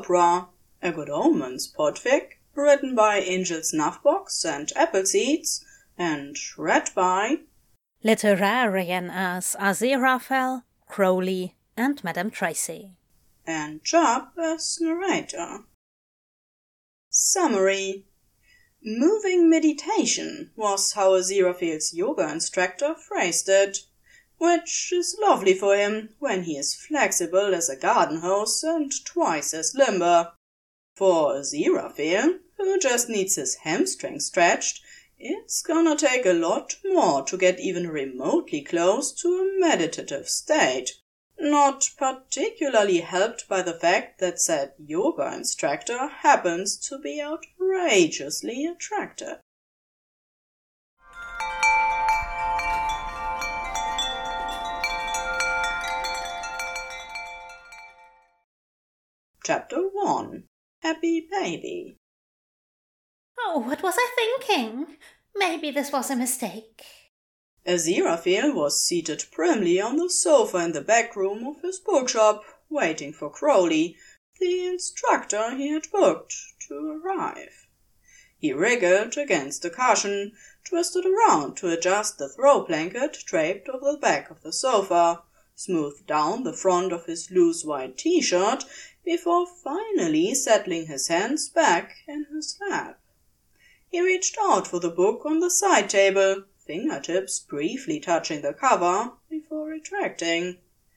Opera, A Good Omens podfic, written by Angel Snuffbox and Appleseeds, and read by Literarian as Aziraphale, Crowley, and Madame Tracy. And Job as narrator. Summary. Moving meditation was how Aziraphale's yoga instructor phrased it, which is lovely for him when he is flexible as a garden hose and twice as limber. For Aziraphale, who just needs his hamstrings stretched, it's gonna take a lot more to get even remotely close to a meditative state, not particularly helped by the fact that said yoga instructor happens to be outrageously attractive. Chapter 1. Happy Baby. Oh, what was I thinking? Maybe this was a mistake. Aziraphale was seated primly on the sofa in the back room of his bookshop, waiting for Crowley, the instructor he had booked, to arrive. He wriggled against the cushion, twisted around to adjust the throw blanket draped over the back of the sofa, smoothed down the front of his loose white t-shirt, before finally settling his hands back in his lap. He reached out for the book on the side table, fingertips briefly touching the cover before retracting.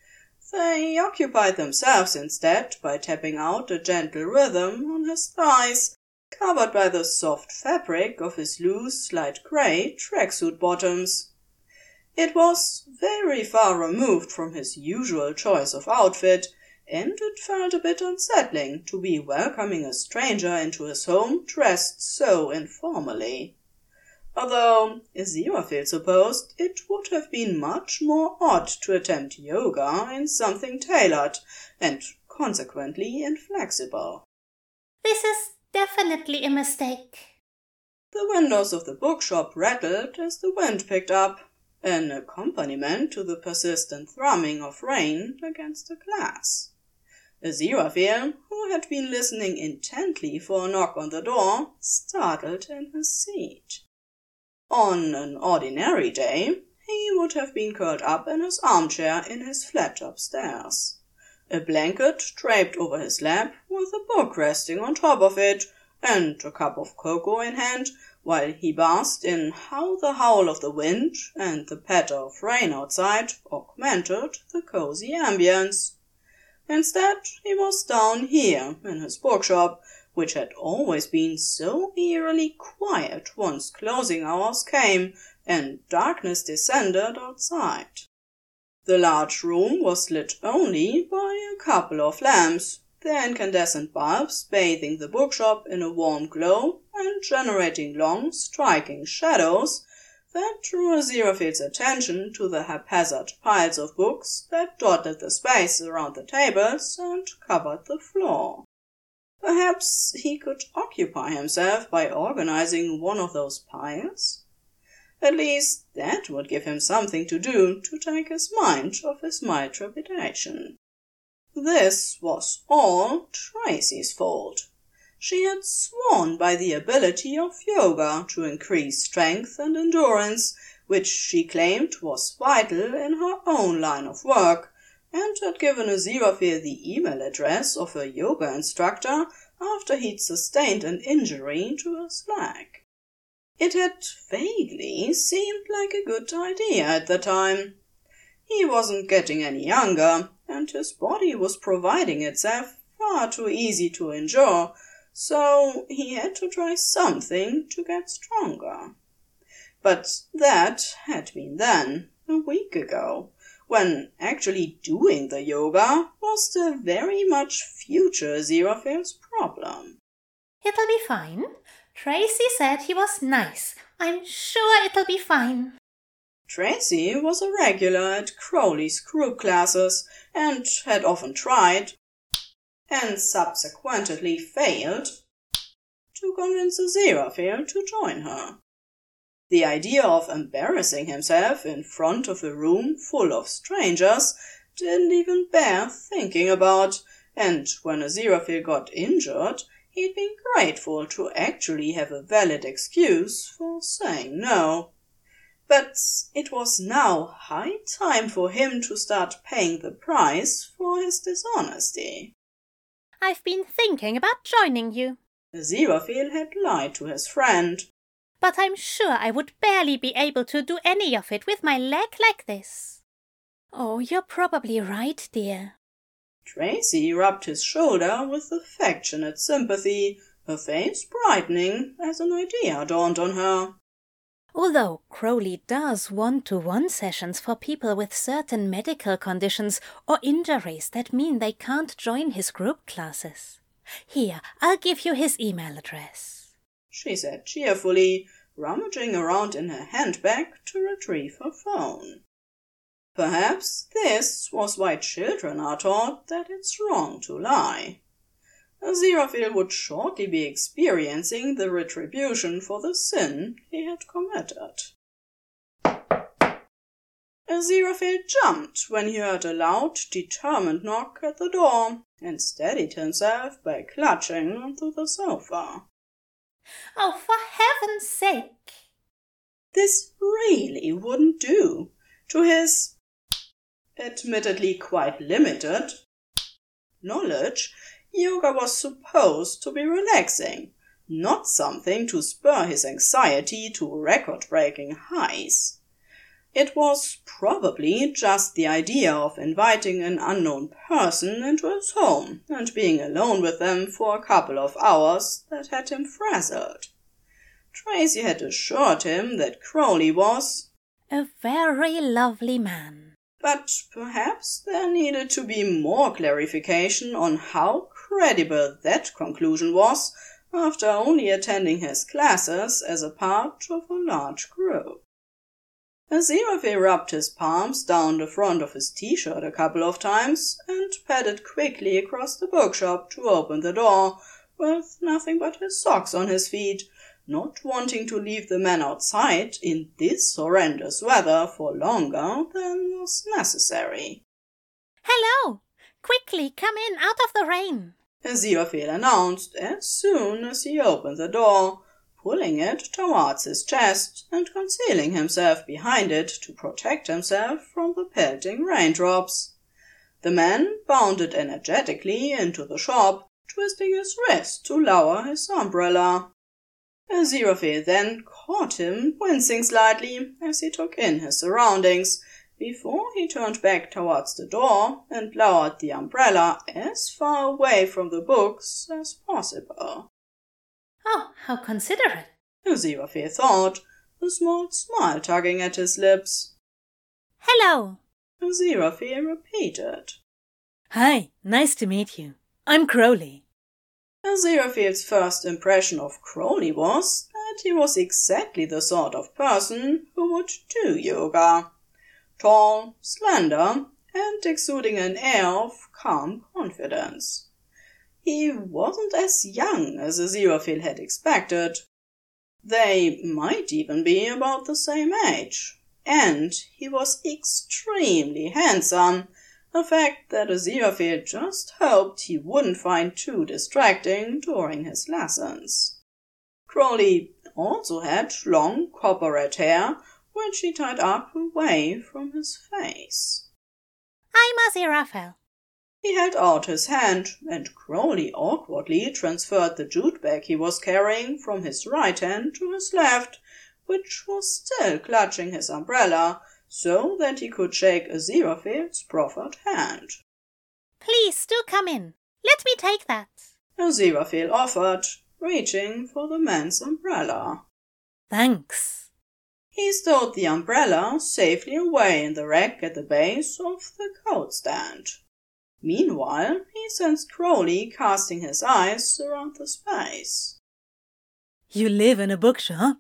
They occupied themselves instead by tapping out a gentle rhythm on his thighs, covered by the soft fabric of his loose, light grey tracksuit bottoms. It was very far removed from his usual choice of outfit, and it felt a bit unsettling to be welcoming a stranger into his home dressed so informally. Although Aziraphale supposed it would have been much more odd to attempt yoga in something tailored and consequently inflexible. This is definitely a mistake. The windows of the bookshop rattled as the wind picked up, an accompaniment to the persistent thrumming of rain against the glass. Aziraphale, who had been listening intently for a knock on the door, startled in his seat. On an ordinary day, he would have been curled up in his armchair in his flat upstairs, a blanket draped over his lap with a book resting on top of it, and a cup of cocoa in hand, while he basked in how the howl of the wind and the patter of rain outside augmented the cozy ambience. Instead, he was down here in his bookshop, which had always been so eerily quiet once closing hours came and darkness descended outside. The large room was lit only by a couple of lamps, their incandescent bulbs bathing the bookshop in a warm glow and generating long, striking shadows that drew Aziraphale's attention to the haphazard piles of books that dotted the space around the tables and covered the floor. Perhaps he could occupy himself by organizing one of those piles? At least that would give him something to do to take his mind off his mild trepidation. This was all Tracy's fault. She had sworn by the ability of yoga to increase strength and endurance, which she claimed was vital in her own line of work, and had given Aziraphale the email address of a yoga instructor after he'd sustained an injury to his leg. It had vaguely seemed like a good idea at the time. He wasn't getting any younger, and his body was providing itself far too easy to endure, so he had to try something to get stronger. But that had been then, a week ago, when actually doing the yoga was still very much future Aziraphale's problem. It'll be fine. Tracy said he was nice. I'm sure it'll be fine. Tracy was a regular at Crowley's group classes and had often tried, and subsequently failed, to convince Aziraphale to join her. The idea of embarrassing himself in front of a room full of strangers didn't even bear thinking about, and when Aziraphale got injured, he'd been grateful to actually have a valid excuse for saying no. But it was now high time for him to start paying the price for his dishonesty. I've been thinking about joining you. Aziraphale had lied to his friend. But I'm sure I would barely be able to do any of it with my leg like this. Oh, you're probably right, dear. Tracy rubbed his shoulder with affectionate sympathy, her face brightening as an idea dawned on her. Although Crowley does one-to-one sessions for people with certain medical conditions or injuries that mean they can't join his group classes. Here, I'll give you his email address, she said cheerfully, rummaging around in her handbag to retrieve her phone. Perhaps this was why children are taught that it's wrong to lie. Aziraphale would shortly be experiencing the retribution for the sin he had committed. Aziraphale jumped when he heard a loud, determined knock at the door and steadied himself by clutching onto the sofa. Oh, for heaven's sake! This really wouldn't do. To his admittedly quite limited knowledge, yoga was supposed to be relaxing, not something to spur his anxiety to record-breaking highs. It was probably just the idea of inviting an unknown person into his home and being alone with them for a couple of hours that had him frazzled. Tracy had assured him that Crowley was a very lovely man. But perhaps there needed to be more clarification on how credible that conclusion was after only attending his classes as a part of a large group. Aziraphale rubbed his palms down the front of his t-shirt a couple of times and padded quickly across the bookshop to open the door, with nothing but his socks on his feet, not wanting to leave the man outside in this horrendous weather for longer than was necessary. Hello! Quickly, come in out of the rain! Aziraphale announced as soon as he opened the door, pulling it towards his chest and concealing himself behind it to protect himself from the pelting raindrops. The man bounded energetically into the shop, twisting his wrist to lower his umbrella. Aziraphale then caught him, wincing slightly as he took in his surroundings, before he turned back towards the door and lowered the umbrella as far away from the books as possible. Oh, how considerate! Aziraphale thought, a small smile tugging at his lips. Hello! Aziraphale repeated. Hi, nice to meet you. I'm Crowley. Aziraphale's first impression of Crowley was that he was exactly the sort of person who would do yoga. Tall, slender, and exuding an air of calm confidence. He wasn't as young as Aziraphale had expected. They might even be about the same age. And he was extremely handsome, a fact that Aziraphale just hoped he wouldn't find too distracting during his lessons. Crowley also had long copper-red hair, which he tied up away from his face. I'm Aziraphale. He held out his hand, and Crowley awkwardly transferred the jute bag he was carrying from his right hand to his left, which was still clutching his umbrella, so that he could shake Aziraphale's proffered hand. Please do come in. Let me take that. Aziraphale offered, reaching for the man's umbrella. Thanks. He stowed the umbrella safely away in the rack at the base of the coat stand. Meanwhile, he sensed Crowley casting his eyes around the space. You live in a bookshop?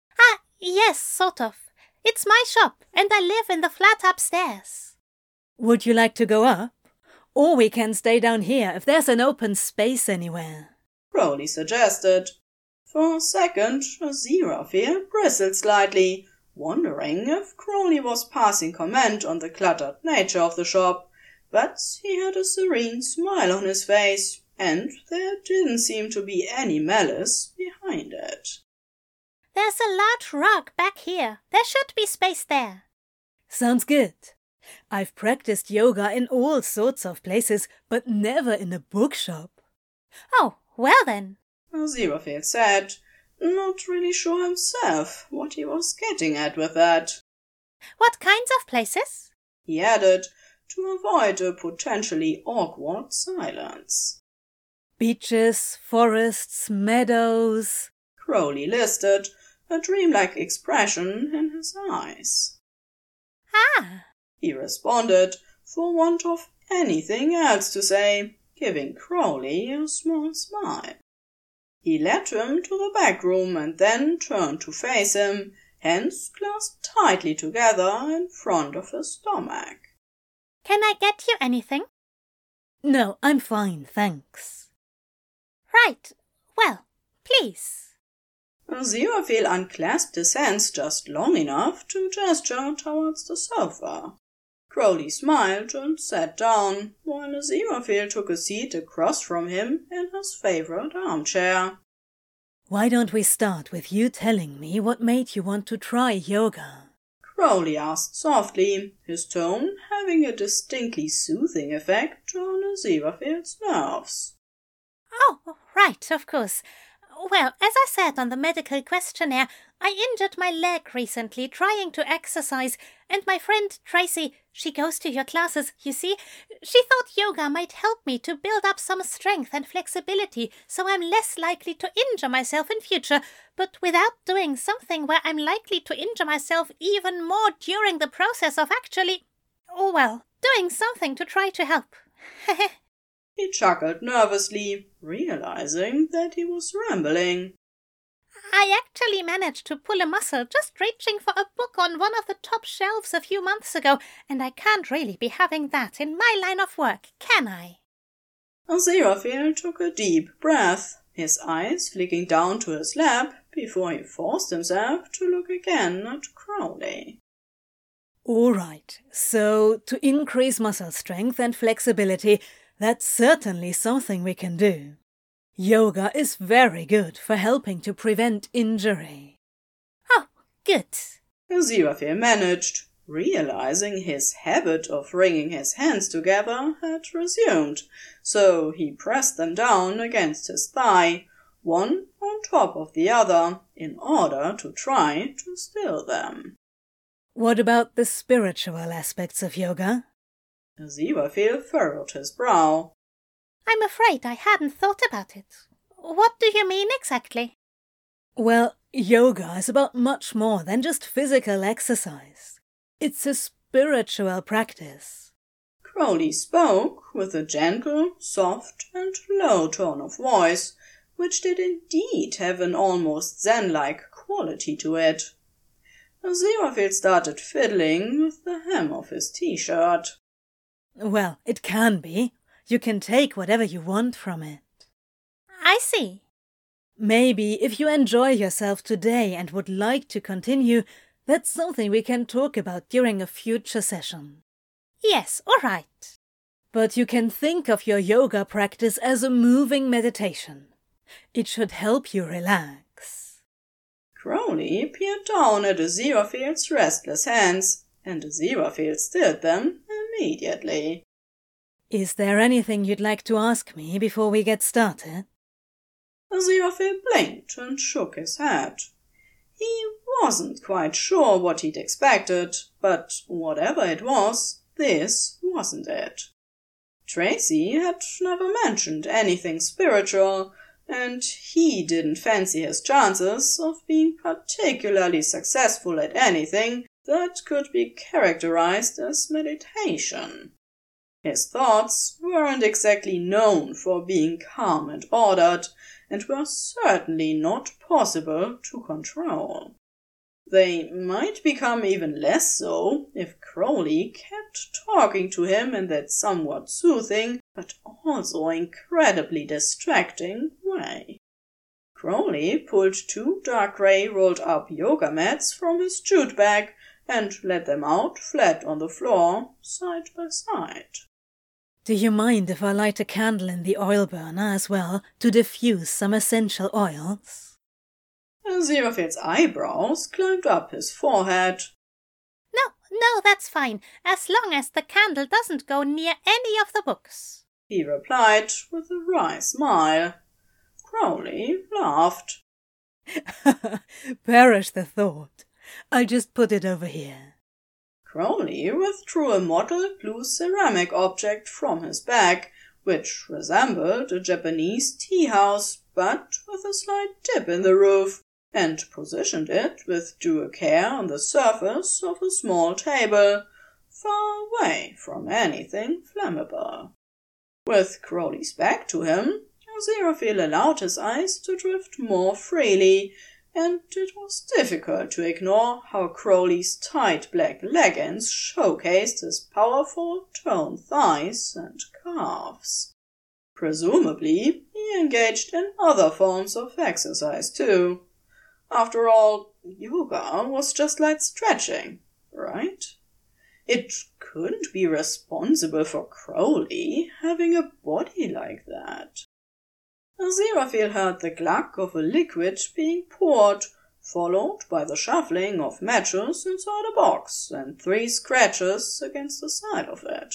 Yes, sort of. It's my shop, and I live in the flat upstairs. Would you like to go up? Or we can stay down here if there's an open space anywhere. Crowley suggested. For a second, Aziraphale bristled slightly, wondering if Crowley was passing comment on the cluttered nature of the shop, but he had a serene smile on his face, and there didn't seem to be any malice behind it. There's a large rug back here. There should be space there. Sounds good. I've practiced yoga in all sorts of places, but never in a bookshop. Oh, well then. Aziraphale said, not really sure himself what he was getting at with that. What kinds of places? He added, to avoid a potentially awkward silence. Beaches, forests, meadows. Crowley listed, a dreamlike expression in his eyes. Ah, he responded, for want of anything else to say, giving Crowley a small smile. He led him to the back room and then turned to face him, hands clasped tightly together in front of his stomach. Can I get you anything? No, I'm fine, thanks. Right. Well, please. Aziraphale unclasped his hands just long enough to gesture towards the sofa. Crowley smiled and sat down, while Aziraphale took a seat across from him in his favourite armchair. Why don't we start with you telling me what made you want to try yoga? Crowley asked softly, his tone having a distinctly soothing effect on Aziraphale's nerves. Oh, right, of course. Well, as I said on the medical questionnaire, I injured my leg recently trying to exercise, and my friend Tracy, she goes to your classes, you see, she thought yoga might help me to build up some strength and flexibility so I'm less likely to injure myself in future, but without doing something where I'm likely to injure myself even more during the process of actually, doing something to try to help. He chuckled nervously, realizing that he was rambling. I actually managed to pull a muscle just reaching for a book on one of the top shelves a few months ago, and I can't really be having that in my line of work, can I? Aziraphale took a deep breath, his eyes flicking down to his lap before he forced himself to look again at Crowley. All right, so to increase muscle strength and flexibility, that's certainly something we can do. Yoga is very good for helping to prevent injury. Oh, good. Aziraphale managed, realizing his habit of wringing his hands together had resumed, so he pressed them down against his thigh, one on top of the other, in order to try to still them. What about the spiritual aspects of yoga? Aziraphale furrowed his brow. I'm afraid I hadn't thought about it. What do you mean exactly? Well, yoga is about much more than just physical exercise. It's a spiritual practice. Crowley spoke with a gentle, soft, and low tone of voice, which did indeed have an almost Zen-like quality to it. Aziraphale started fiddling with the hem of his t-shirt. Well, it can be. You can take whatever you want from it. I see. Maybe if you enjoy yourself today and would like to continue, that's something we can talk about during a future session. Yes, all right. But you can think of your yoga practice as a moving meditation. It should help you relax. Crowley peered down at Aziraphale's restless hands, and Aziraphale stilled them immediately. Is there anything you'd like to ask me before we get started? Aziraphale blinked and shook his head. He wasn't quite sure what he'd expected, but whatever it was, this wasn't it. Tracy had never mentioned anything spiritual, and he didn't fancy his chances of being particularly successful at anything that could be characterized as meditation. His thoughts weren't exactly known for being calm and ordered, and were certainly not possible to control. They might become even less so if Crowley kept talking to him in that somewhat soothing, but also incredibly distracting way. Crowley pulled 2 dark grey rolled-up yoga mats from his jute bag and let them out flat on the floor, side by side. Do you mind if I light a candle in the oil burner as well to diffuse some essential oils? Aziraphale's eyebrows climbed up his forehead. No, that's fine, as long as the candle doesn't go near any of the books, He replied with a wry smile. Crowley laughed. Perish the thought. I'll just put it over here. Crowley withdrew a mottled blue ceramic object from his bag, which resembled a Japanese tea-house, but with a slight dip in the roof, and positioned it with due care on the surface of a small table, far away from anything flammable. With Crowley's back to him, Aziraphale allowed his eyes to drift more freely, and it was difficult to ignore how Crowley's tight black leggings showcased his powerful toned thighs and calves. Presumably, he engaged in other forms of exercise too. After all, yoga was just like stretching, right? It couldn't be responsible for Crowley having a body like that. Aziraphale heard the glug of a liquid being poured, followed by the shuffling of matches inside a box and 3 scratches against the side of it.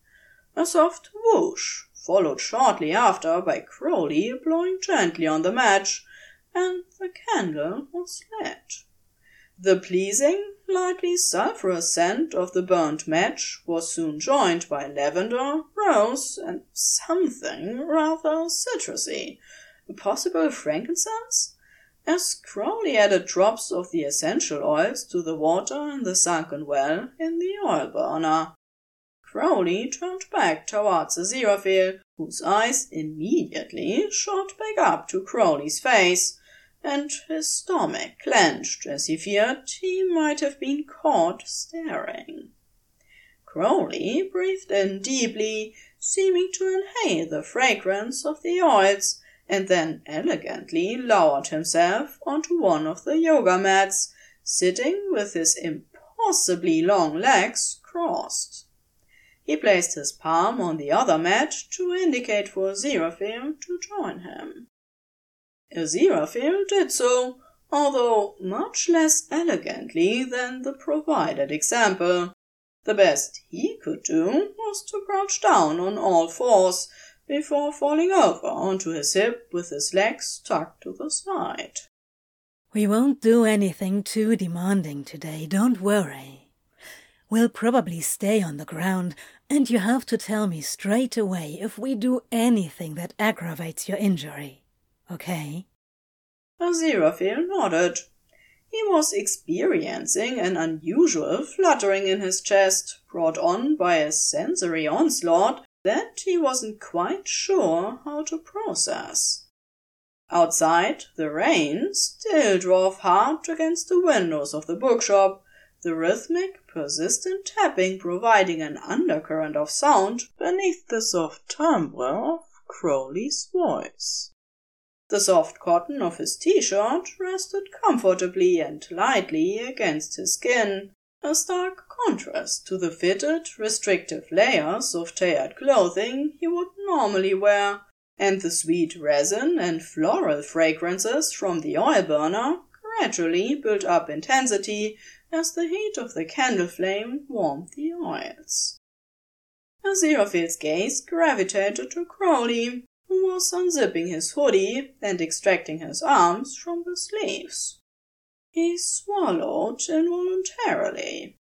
A soft whoosh, followed shortly after by Crowley blowing gently on the match, and the candle was lit. The pleasing, lightly sulphurous scent of the burnt match was soon joined by lavender, rose, and something rather citrusy, possible frankincense, as Crowley added drops of the essential oils to the water in the sunken well in the oil burner. Crowley turned back towards Aziraphale, whose eyes immediately shot back up to Crowley's face, and his stomach clenched as he feared he might have been caught staring. Crowley breathed in deeply, seeming to inhale the fragrance of the oils, and then elegantly lowered himself onto one of the yoga mats, sitting with his impossibly long legs crossed. He placed his palm on the other mat to indicate for Aziraphale to join him. Aziraphale did so, although much less elegantly than the provided example. The best he could do was to crouch down on all fours before falling over onto his hip with his legs tucked to the side. We won't do anything too demanding today, don't worry. We'll probably stay on the ground, and you have to tell me straight away if we do anything that aggravates your injury. Okay? Aziraphale nodded. He was experiencing an unusual fluttering in his chest, brought on by a sensory onslaught that he wasn't quite sure how to process. Outside, the rain still drove hard against the windows of the bookshop, the rhythmic, persistent tapping providing an undercurrent of sound beneath the soft timbre of Crowley's voice. The soft cotton of his t-shirt rested comfortably and lightly against his skin, a stark contrast to the fitted, restrictive layers of tailored clothing he would normally wear, and the sweet resin and floral fragrances from the oil burner gradually built up intensity as the heat of the candle flame warmed the oils. Aziraphale's gaze gravitated to Crowley, who was unzipping his hoodie and extracting his arms from the sleeves. He swallowed involuntarily.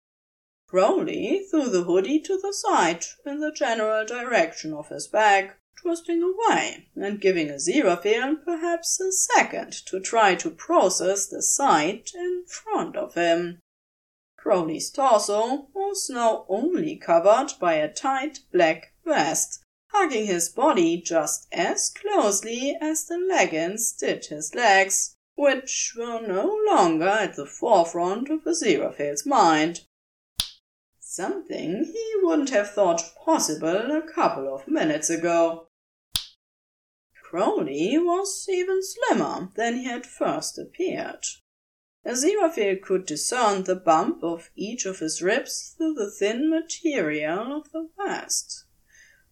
Crowley threw the hoodie to the side in the general direction of his bag, twisting away and giving Aziraphale perhaps a second to try to process the sight in front of him. Crowley's torso was now only covered by a tight black vest, hugging his body just as closely as the leggings did his legs, which were no longer at the forefront of Aziraphale's mind. Something he wouldn't have thought possible a couple of minutes ago. Crowley was even slimmer than he had first appeared. Aziraphale could discern the bump of each of his ribs through the thin material of the vest.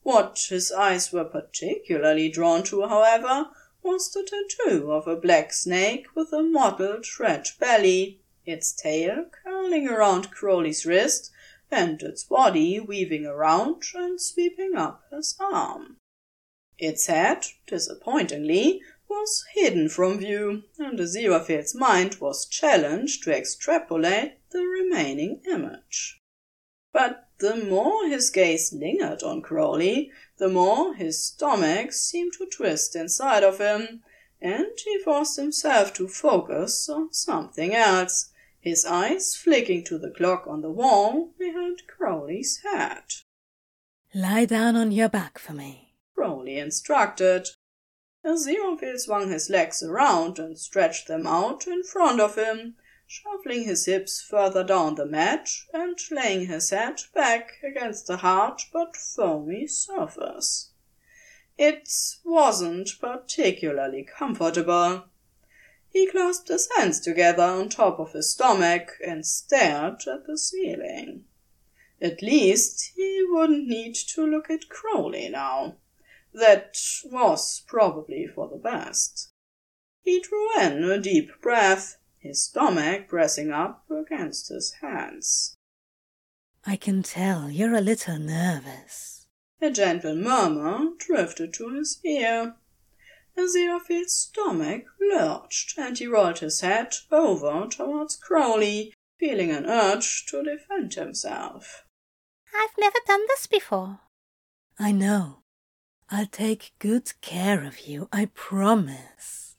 What his eyes were particularly drawn to, however, was the tattoo of a black snake with a mottled red belly, its tail curling around Crowley's wrist, and its body weaving around and sweeping up his arm. Its head, disappointingly, was hidden from view, and Aziraphale's mind was challenged to extrapolate the remaining image. But the more his gaze lingered on Crowley, the more his stomach seemed to twist inside of him, and he forced himself to focus on something else, his eyes flicking to the clock on the wall behind Crowley's head. "Lie down on your back for me," Crowley instructed. Aziraphale swung his legs around and stretched them out in front of him, shuffling his hips further down the mat and laying his head back against the hard but foamy surface. It wasn't particularly comfortable. He clasped his hands together on top of his stomach and stared at the ceiling. At least he wouldn't need to look at Crowley now. That was probably for the best. He drew in a deep breath, his stomach pressing up against his hands. "I can tell you're a little nervous." A gentle murmur drifted to his ear. Aziraphale's stomach lurched, and he rolled his head over towards Crowley, feeling an urge to defend himself. "I've never done this before." "I know. I'll take good care of you, I promise."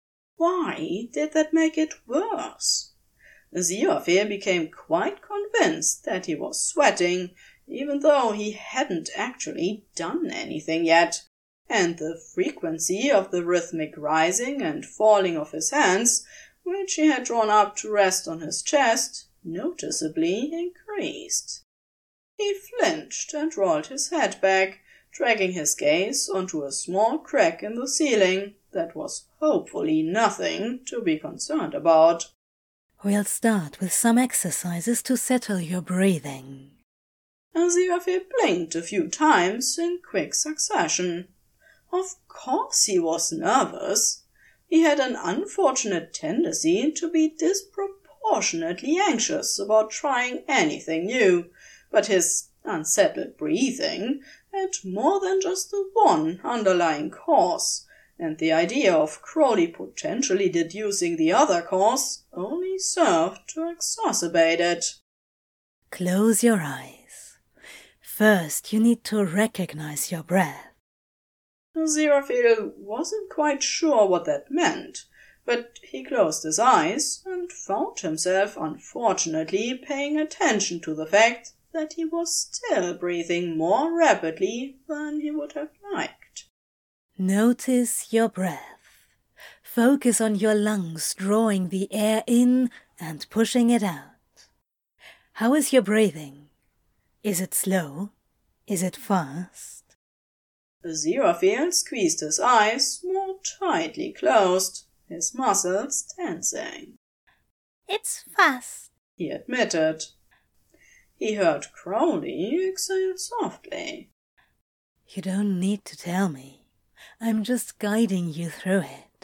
Why did that make it worse? Aziraphale became quite convinced that he was sweating, even though he hadn't actually done anything yet, and the frequency of the rhythmic rising and falling of his hands, which he had drawn up to rest on his chest, noticeably increased. He flinched and rolled his head back, dragging his gaze onto a small crack in the ceiling that was hopefully nothing to be concerned about. "We'll start with some exercises to settle your breathing." Aziraphale blinked a few times in quick succession. Of course he was nervous. He had an unfortunate tendency to be disproportionately anxious about trying anything new, but his unsettled breathing had more than just the one underlying cause, and the idea of Crowley potentially deducing the other cause only served to exacerbate it. "Close your eyes. First, you need to recognize your breath." Aziraphale wasn't quite sure what that meant, but he closed his eyes and found himself unfortunately paying attention to the fact that he was still breathing more rapidly than he would have liked. Notice your breath. Focus on your lungs drawing the air in and pushing it out. How is your breathing? Is it slow? Is it fast? Aziraphale squeezed his eyes more tightly closed, his muscles tensing. "It's fast," he admitted. He heard Crowley exhale softly. "You don't need to tell me. I'm just guiding you through it."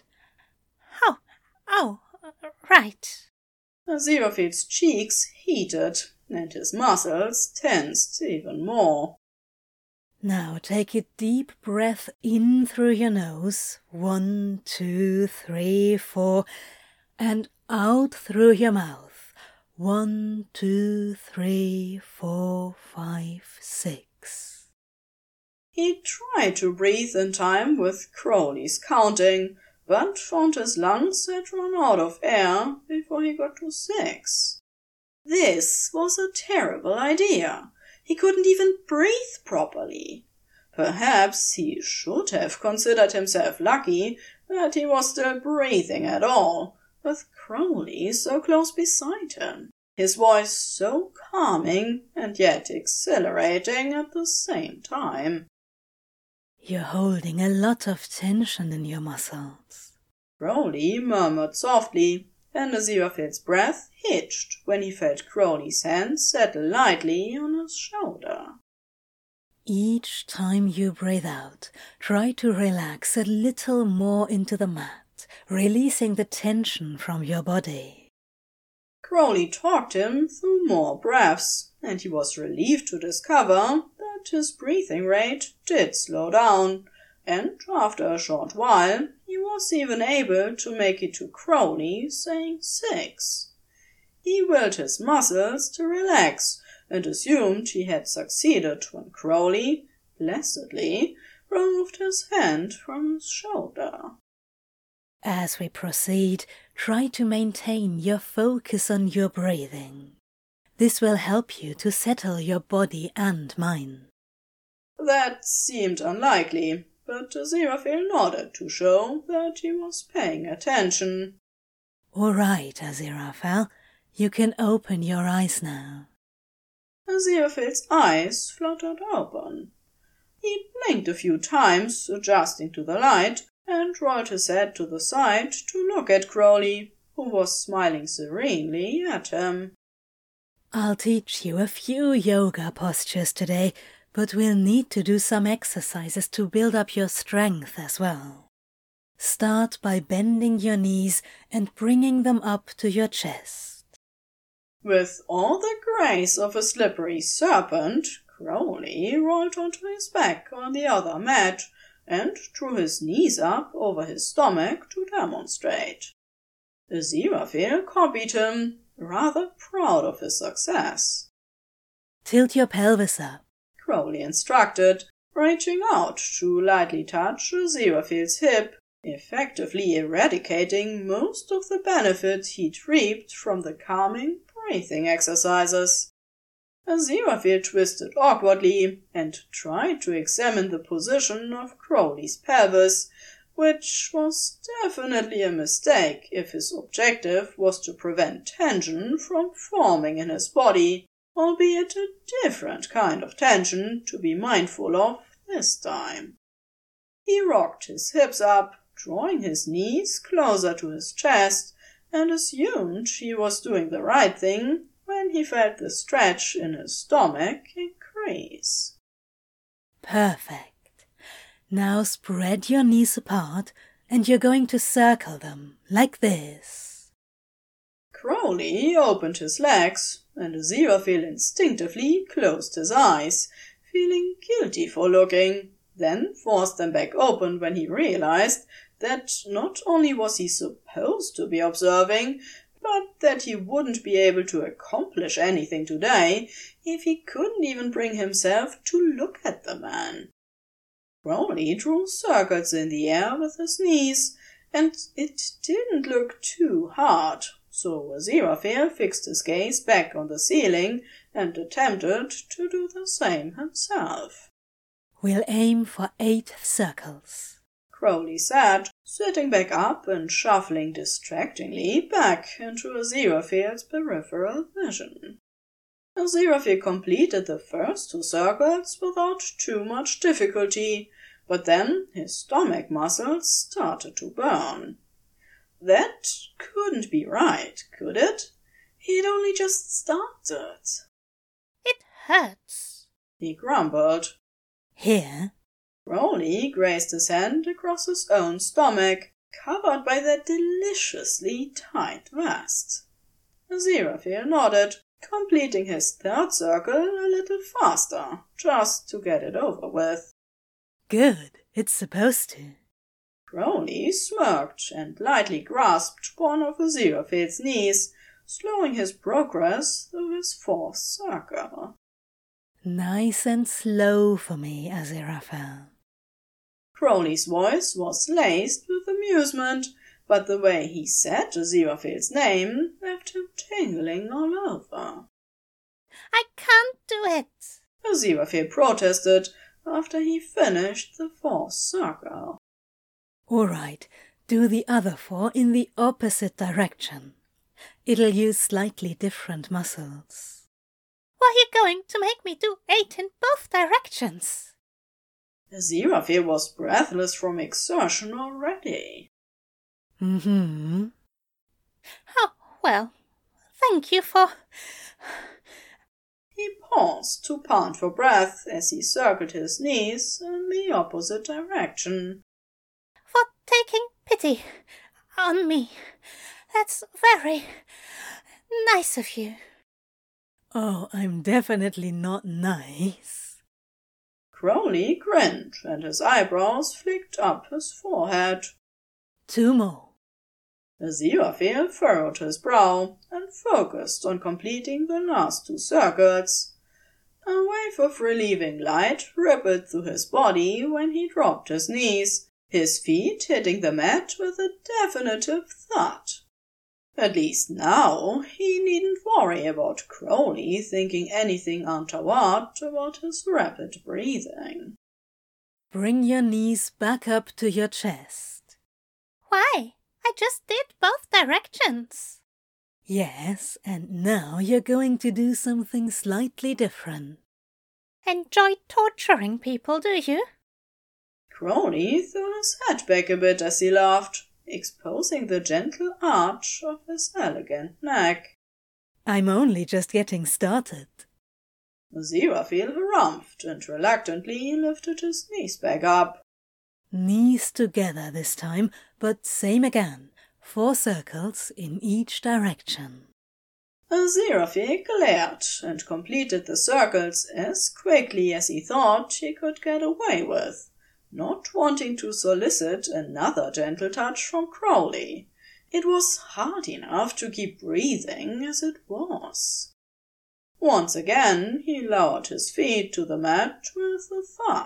Oh, right." Aziraphale's cheeks heated, and his muscles tensed even more. Now take a deep breath in through your nose, 1, 2, 3, 4, and out through your mouth, 1, 2, 3, 4, 5, 6. He tried to breathe in time with Crowley's counting, but found his lungs had run out of air before he got to 6. This was a terrible idea. He couldn't even breathe properly. Perhaps he should have considered himself lucky that he was still breathing at all, with Crowley so close beside him, his voice so calming and yet exhilarating at the same time. "You're holding a lot of tension in your muscles." Crowley murmured softly, and Aziraphale's breath hitched when he felt Crowley's hand settle lightly on his shoulder. Each time you breathe out, try to relax a little more into the mat, releasing the tension from your body. Crowley talked him through more breaths, and he was relieved to discover that his breathing rate did slow down, and after a short while he was even able to make it to Crowley saying 6. He willed his muscles to relax and assumed he had succeeded when Crowley, placidly, removed his hand from his shoulder. As we proceed, try to maintain your focus on your breathing. This will help you to settle your body and mind. That seemed unlikely, but Aziraphale nodded to show that he was paying attention. All right, Aziraphale, you can open your eyes now. Aziraphale's eyes fluttered open. He blinked a few times, adjusting to the light, and rolled his head to the side to look at Crowley, who was smiling serenely at him. I'll teach you a few yoga postures today, but we'll need to do some exercises to build up your strength as well. Start by bending your knees and bringing them up to your chest. With all the grace of a slippery serpent, Crowley rolled onto his back on the other mat and drew his knees up over his stomach to demonstrate. Aziraphale copied him, rather proud of his success. Tilt your pelvis up, Crowley instructed, reaching out to lightly touch Aziraphale's hip, effectively eradicating most of the benefit he'd reaped from the calming breathing exercises. Aziraphale twisted awkwardly and tried to examine the position of Crowley's pelvis, which was definitely a mistake if his objective was to prevent tension from forming in his body, albeit a different kind of tension to be mindful of this time. He rocked his hips up, drawing his knees closer to his chest, and assumed he was doing the right thing when he felt the stretch in his stomach increase. Perfect. Now spread your knees apart and you're going to circle them like this. Crowley opened his legs, and Aziraphale instinctively closed his eyes, feeling guilty for looking, then forced them back open when he realized that not only was he supposed to be observing, but that he wouldn't be able to accomplish anything today if he couldn't even bring himself to look at the man. Crowley drew circles in the air with his knees, and it didn't look too hard, so Aziraphale fixed his gaze back on the ceiling and attempted to do the same himself. We'll aim for 8 circles, Crowley said, sitting back up and shuffling distractingly back into Aziraphale's peripheral vision. Aziraphale completed the first 2 circles without too much difficulty, but then his stomach muscles started to burn. That couldn't be right, could it? He'd only just started. It hurts, He grumbled. Here, Crowley grazed his hand across his own stomach, covered by that deliciously tight vest. Aziraphale nodded, completing his 3rd circle a little faster, just to get it over with. Good, it's supposed to. Crowley smirked and lightly grasped one of Aziraphale's knees, slowing his progress through his 4th circle. Nice and slow for me, Aziraphale. Crowley's voice was laced with amusement, but the way he said Aziraphale's name left him tingling all over. I can't do it. Aziraphale protested after he finished the 4th circle. All right, do the other 4 in the opposite direction. It'll use slightly different muscles. Why are you going to make me do 8 in both directions? Aziraphale was breathless from exertion already. Mm-hmm. Oh, well, thank you for... He paused paused to pant for breath as he circled his knees in the opposite direction. For taking pity on me. That's very nice of you. Oh, I'm definitely not nice. Crowley grinned, and his eyebrows flicked up his forehead. 2 more. Aziraphale furrowed his brow and focused on completing the last 2 circles. A wave of relieving light rippled through his body when he dropped his knees, his feet hitting the mat with a definitive thud. At least now he needn't worry about Crowley thinking anything untoward about his rapid breathing. Bring your knees back up to your chest. Why? I just did both directions. Yes, and now you're going to do something slightly different. Enjoy torturing people, do you? Crowley threw his head back a bit as he laughed, exposing the gentle arch of his elegant neck. I'm only just getting started. Aziraphale harumphed and reluctantly lifted his knees back up. Knees together this time, but same again. 4 circles in each direction. Aziraphale glared and completed the circles as quickly as he thought he could get away with, not wanting to solicit another gentle touch from Crowley. It was hard enough to keep breathing as it was. Once again he lowered his feet to the mat with a thud.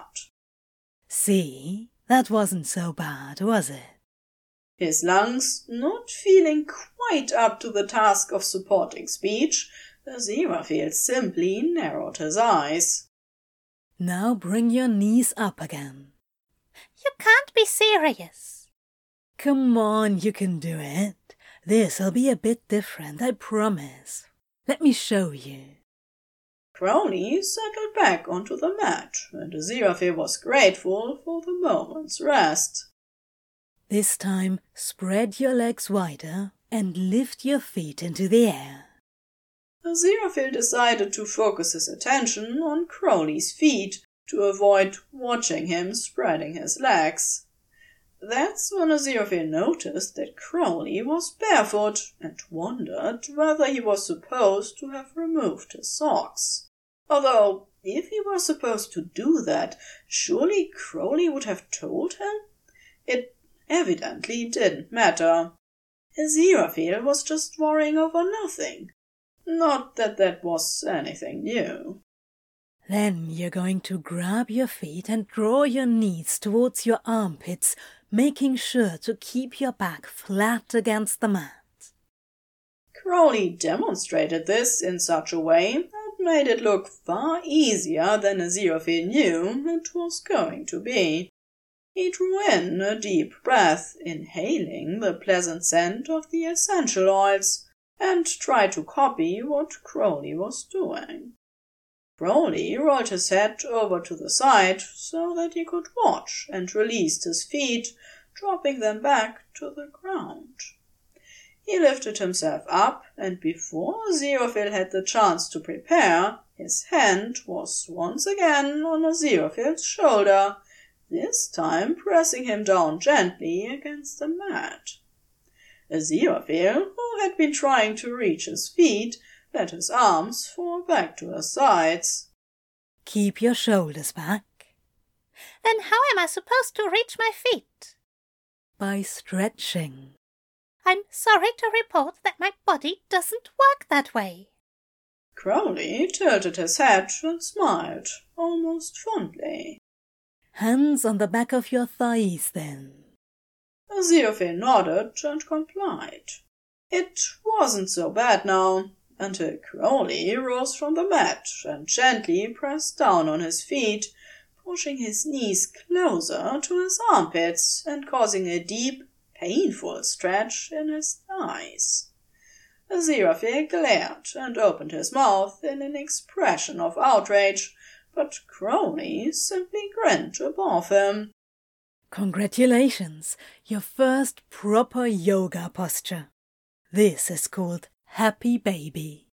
See? That wasn't so bad, was it? His lungs not feeling quite up to the task of supporting speech, Aziraphale simply narrowed his eyes. Now bring your knees up again. You can't be serious. Come on, you can do it. This'll be a bit different, I promise. Let me show you. Crowley settled back onto the mat, and Aziraphale was grateful for the moment's rest. This time, spread your legs wider and lift your feet into the air. Aziraphale decided to focus his attention on Crowley's feet to avoid watching him spreading his legs. That's when Aziraphale noticed that Crowley was barefoot and wondered whether he was supposed to have removed his socks. Although, if he was supposed to do that, surely Crowley would have told him? It evidently didn't matter. Aziraphale was just worrying over nothing. Not that that was anything new. Then you're going to grab your feet and draw your knees towards your armpits, making sure to keep your back flat against the mat. Crowley demonstrated this in such a way that made it look far easier than Aziraphale knew it was going to be. He drew in a deep breath, inhaling the pleasant scent of the essential oils, and tried to copy what Crowley was doing. Crowley rolled his head over to the side so that he could watch and released his feet, dropping them back to the ground. He lifted himself up, and before Aziraphale had the chance to prepare, his hand was once again on Aziraphale's shoulder, this time pressing him down gently against the mat. Aziraphale, who had been trying to reach his feet, let his arms fall back to his sides. Keep your shoulders back. Then how am I supposed to reach my feet? By stretching. I'm sorry to report that my body doesn't work that way. Crowley tilted his head and smiled, almost fondly. Hands on the back of your thighs, then. Aziraphale nodded and complied. It wasn't so bad now, until Crowley rose from the mat and gently pressed down on his feet, pushing his knees closer to his armpits and causing a deep, painful stretch in his thighs. Aziraphale glared and opened his mouth in an expression of outrage, but Crowley simply grinned above him. Congratulations, your first proper yoga posture. This is called Happy Baby.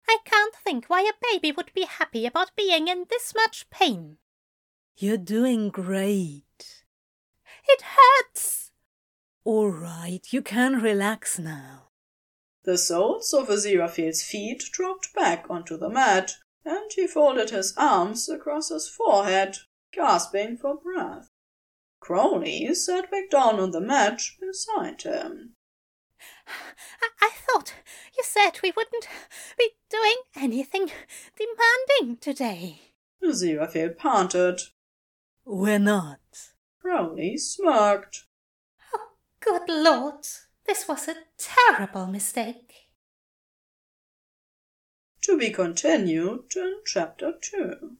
I can't think why a baby would be happy about being in this much pain. You're doing great. It hurts. All right, you can relax now. The soles of Aziraphale's feet dropped back onto the mat, and he folded his arms across his forehead, gasping for breath. Crowley sat back down on the mat beside him. I thought you said we wouldn't be doing anything demanding today. Aziraphale panted. We're not. Crowley smirked. Oh, good Lord, this was a terrible mistake. To be continued in Chapter 2.